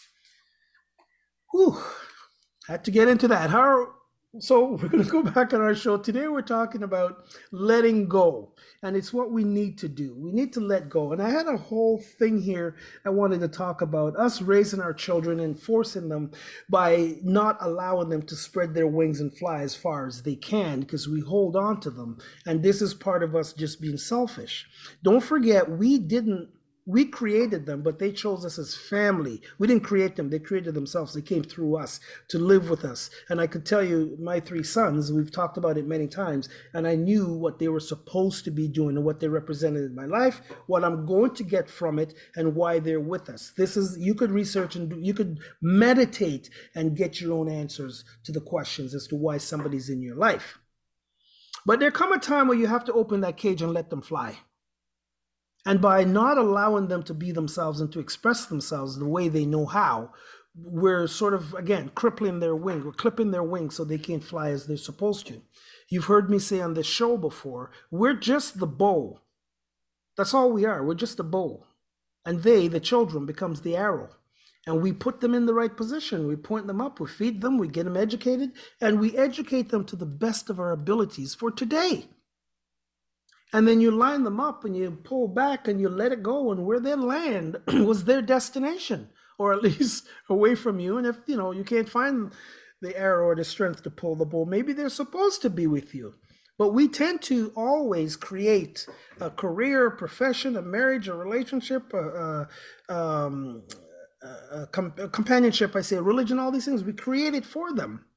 Whew, had to get into that. How? So we're going to go back on our show. Today we're talking about letting go, and it's what we need to do. We need to let go. And I had a whole thing here I wanted to talk about, us raising our children and forcing them by not allowing them to spread their wings and fly as far as they can because we hold on to them. And this is part of us just being selfish. Don't forget, we didn't We created them, but they chose us as family. We didn't create them. They created themselves. They came through us to live with us. And I could tell you, my three sons, we've talked about it many times, and I knew what they were supposed to be doing and what they represented in my life, what I'm going to get from it, and why they're with us. This is, you could research and do, you could meditate and get your own answers to the questions as to why somebody's in your life. But there come a time where you have to open that cage and let them fly. And by not allowing them to be themselves and to express themselves the way they know how, we're sort of, again, crippling their wing. We're clipping their wings so they can't fly as they're supposed to. You've heard me say on this show before, we're just the bow. That's all we are. We're just a bow. And they, the children, becomes the arrow. And we put them in the right position. We point them up, we feed them, we get them educated, and we educate them to the best of our abilities for today. And then you line them up and you pull back and you let it go, and where they land was their destination, or at least away from you. And if, you know, you can't find the arrow or the strength to pull the bow, maybe they're supposed to be with you. But we tend to always create a career, a profession, a marriage, a relationship, a, a, um, a, com- a companionship, I say, religion, all these things. We create it for them.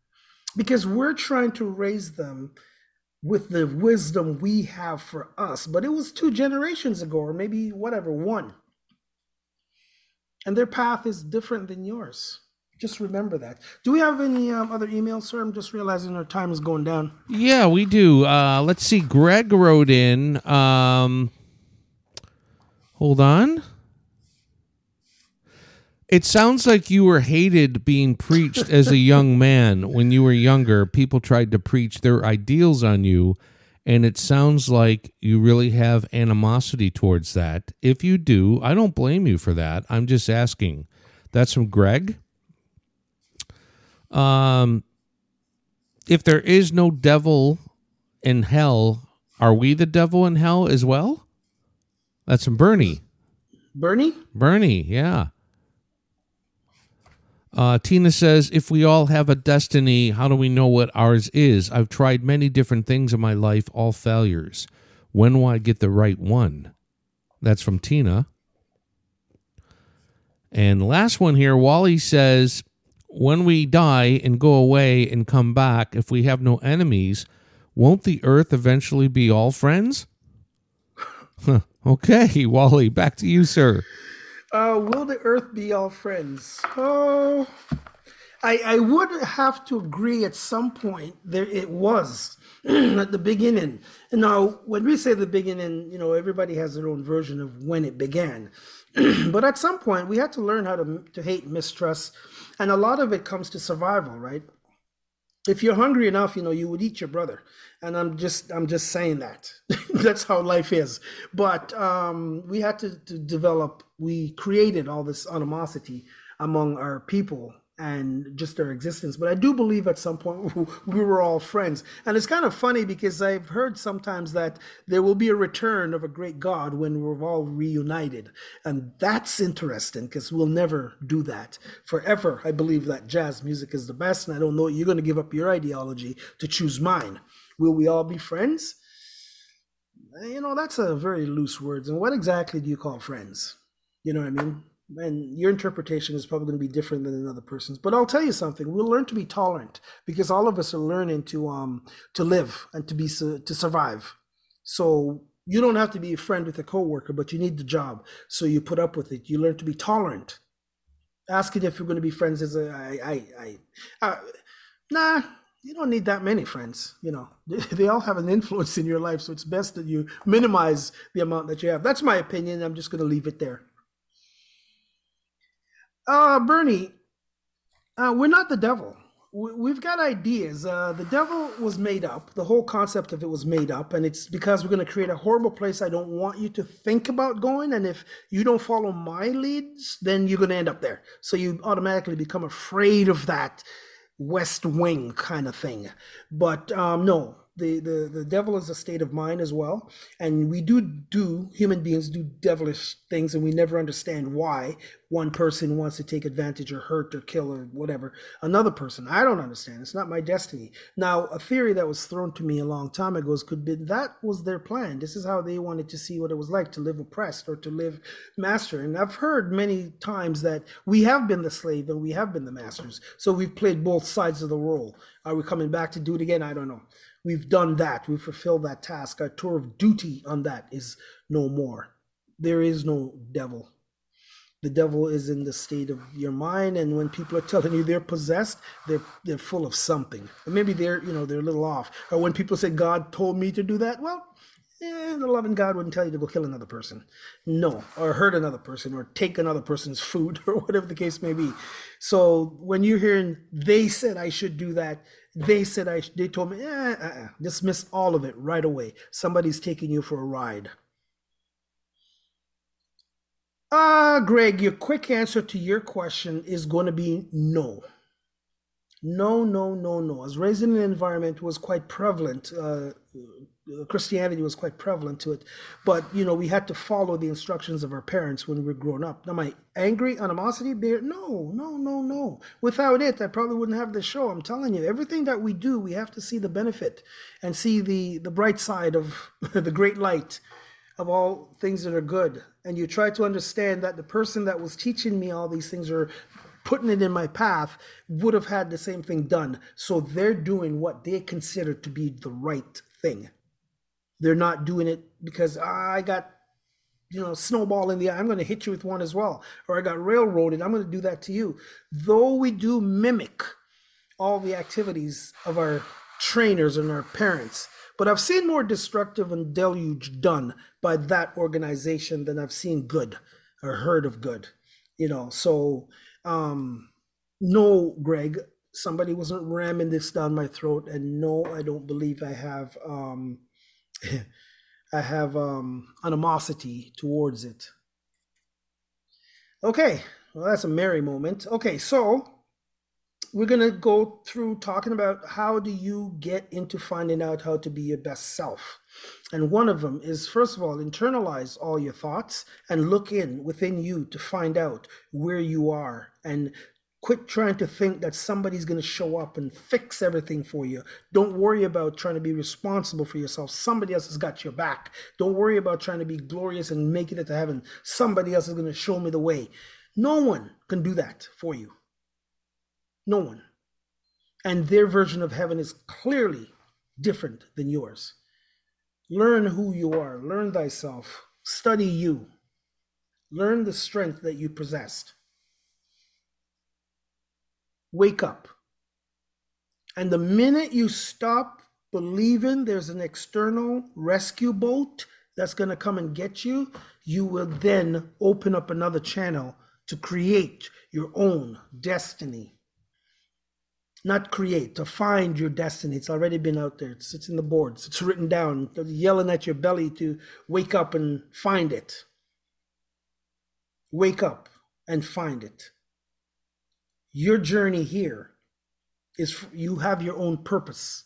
because we're trying to raise them with the wisdom we have for us. But it was two generations ago, or maybe whatever, one. And their path is different than yours. Just remember that. Do we have any um, other emails, sir? I'm just realizing our time is going down. Yeah, we do. Uh, let's see. Greg wrote in. Um, hold on. It sounds like you were hated being preached as a young man. When you were younger, people tried to preach their ideals on you, and it sounds like you really have animosity towards that. If you do, I don't blame you for that. I'm just asking. That's from Greg. Um, if there is no devil in hell, are we the devil in hell as well? That's from Bernie. Bernie? Bernie, yeah. Uh, Tina says, if we all have a destiny, how do we know what ours is? I've tried many different things in my life, all failures. When will I get the right one? That's from Tina. And last one here, Wally says, when we die and go away and come back, if we have no enemies, won't the earth eventually be all friends? Okay, Wally, back to you, sir. Uh, will the earth be all friends? Oh, I, I would have to agree at some point there it was at the beginning. Now, when we say the beginning, you know, everybody has their own version of when it began. But at some point, we had to learn how to, to hate, mistrust. And a lot of it comes to survival, right? If you're hungry enough, you know, you would eat your brother. And I'm just I'm just saying that. That's how life is. But um, we had to, to develop, we created all this animosity among our people and just their existence. But I do believe at some point we were all friends. And it's kind of funny because I've heard sometimes that there will be a return of a great God when we're all reunited. And that's interesting because we'll never do that forever. I believe that jazz music is the best. And I don't know, you're going to give up your ideology to choose mine. Will we all be friends? You know, that's a very loose word. And what exactly do you call friends? You know what I mean? And your interpretation is probably going to be different than another person's. But I'll tell you something. We'll learn to be tolerant because all of us are learning to um to live and to be to survive. So you don't have to be a friend with a coworker, but you need the job. So you put up with it. You learn to be tolerant. Asking if you're going to be friends is a I I I uh, nah. You don't need that many friends. You know, they all have an influence in your life. So it's best that you minimize the amount that you have. That's my opinion. I'm just going to leave it there. Uh, Bernie, uh, we're not the devil. We've got ideas. Uh, the devil was made up. The whole concept of it was made up. And it's because we're going to create a horrible place I don't want you to think about going. And if you don't follow my leads, then you're going to end up there. So you automatically become afraid of that West Wing kind of thing. But um, no. The, the, the devil is a state of mind as well. And we do do, human beings do devilish things, and we never understand why one person wants to take advantage or hurt or kill or whatever another person. I don't understand. It's not my destiny. Now, a theory that was thrown to me a long time ago is could be that was their plan. This is how they wanted to see what it was like to live oppressed or to live master. And I've heard many times that we have been the slave and we have been the masters. So we've played both sides of the role. Are we coming back to do it again? I don't know. We've done that. We've fulfilled that task. Our tour of duty on that is no more. There is no devil. The devil is in the state of your mind, and when people are telling you they're possessed, they're they're full of something. And maybe they're you know they're a little off. Or when people say God told me to do that, well, eh, the loving God wouldn't tell you to go kill another person, no, or hurt another person, or take another person's food, or whatever the case may be. So when you're hearing they said I should do that. They said, I. They told me, eh, uh-uh. Dismiss all of it right away. Somebody's taking you for a ride. Ah, uh, Greg, your quick answer to your question is going to be no. No, no, no, no. I was raised in an environment was quite prevalent. Uh, Christianity was quite prevalent to it. But, you know, we had to follow the instructions of our parents when we were growing up. Now, my angry animosity there, no, no, no, no. Without it, I probably wouldn't have this show. I'm telling you, everything that we do, we have to see the benefit and see the, the bright side of the great light of all things that are good. And you try to understand that the person that was teaching me all these things are putting it in my path would have had the same thing done. So they're doing what they consider to be the right thing. They're not doing it because ah, I got, you know, snowball in the eye, I'm going to hit you with one as well. Or I got railroaded, I'm going to do that to you. Though we do mimic all the activities of our trainers and our parents, but I've seen more destructive and deluge done by that organization than I've seen good or heard of good. You know, so um, no, Greg, somebody wasn't ramming this down my throat, and no, I don't believe I have um, I have um, animosity towards it. Okay, well, that's a merry moment. Okay, so we're going to go through talking about how do you get into finding out how to be your best self. And one of them is, first of all, internalize all your thoughts and look in within you to find out where you are, and quit trying to think that somebody's going to show up and fix everything for you. Don't worry about trying to be responsible for yourself. Somebody else has got your back. Don't worry about trying to be glorious and make it to heaven. Somebody else is going to show me the way. No one can do that for you. No one. And their version of heaven is clearly different than yours. Learn who you are. Learn thyself. Study you. Learn the strength that you possessed. Wake up. And the minute you stop believing there's an external rescue boat that's going to come and get you, you will then open up another channel to create your own destiny. Not create, to find your destiny. It's already been out there. It's, it's in the boards. It's written down. They're yelling at your belly to wake up and find it. Wake up and find it. Your journey here is you have your own purpose.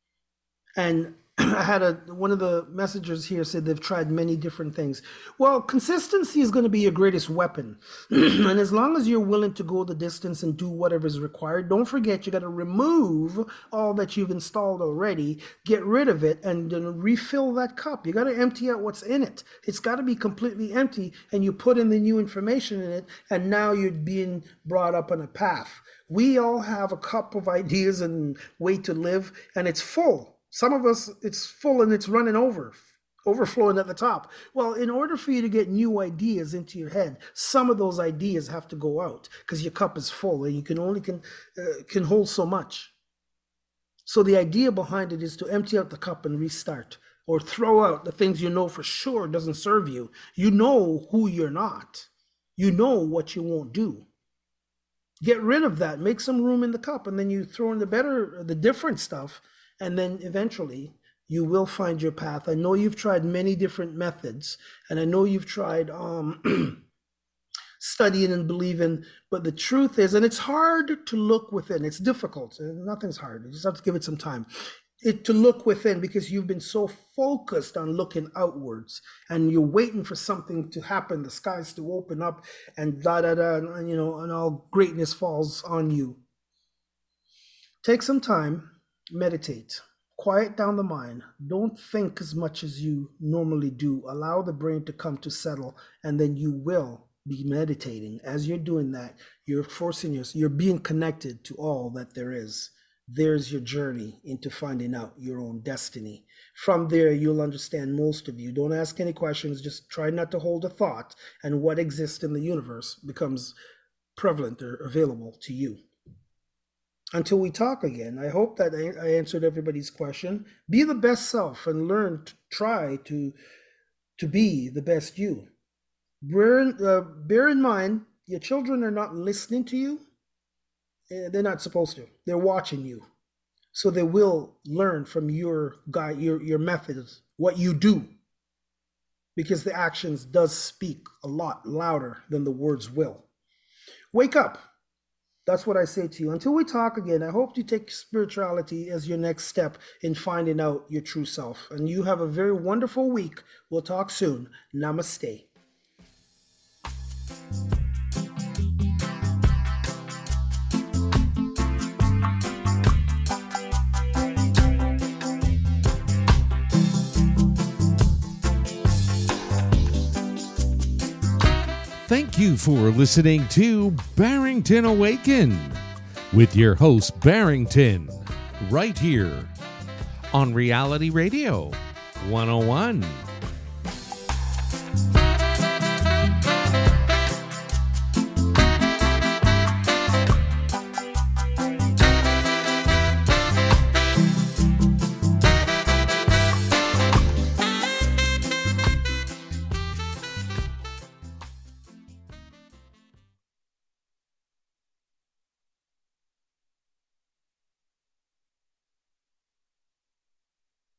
And I had a one of the messengers here said they've tried many different things. Well, consistency is going to be your greatest weapon. And as long as you're willing to go the distance and do whatever is required, don't forget you got to remove all that you've installed already, get rid of it, and then refill that cup. You got to empty out what's in it. It's got to be completely empty, and you put in the new information in it, and now you're being brought up on a path. We all have a cup of ideas and way to live, and it's full. Some of us, it's full and it's running over, overflowing at the top. Well, in order for you to get new ideas into your head, some of those ideas have to go out because your cup is full and you can only can uh, can hold so much. So the idea behind it is to empty out the cup and restart, or throw out the things you know for sure doesn't serve you. You know who you're not. You know what you won't do. Get rid of that. Make some room in the cup, and then you throw in the better, the different stuff. And then eventually you will find your path. I know you've tried many different methods, and I know you've tried um, studying and believing, but the truth is, and it's hard to look within. It's difficult. Nothing's hard. You just have to give it some time. It to look within, because you've been so focused on looking outwards, and you're waiting for something to happen, the skies to open up, and da da da, and, you know, and all greatness falls on you. Take some time. Meditate. Quiet down the mind. Don't think as much as you normally do. Allow the brain to come to settle, and then you will be meditating. As you're doing that, you're forcing yourself, you're being connected to all that there is. There's your journey into finding out your own destiny. From there, you'll understand most of you. Don't ask any questions. Just try not to hold a thought, and what exists in the universe becomes prevalent or available to you. Until we talk again, I hope that I answered everybody's question. Be the best self and learn to try to, to be the best you. Bear in, uh, bear in mind, your children are not listening to you. They're not supposed to. They're watching you. So they will learn from your guide, your, your methods, what you do. Because the actions does speak a lot louder than the words will. Wake up. That's what I say to you. Until we talk again, I hope you take spirituality as your next step in finding out your true self. And you have a very wonderful week. We'll talk soon. Namaste. Thank you for listening to Barrington Awaken with your host, Barrington, right here on Reality Radio one oh one.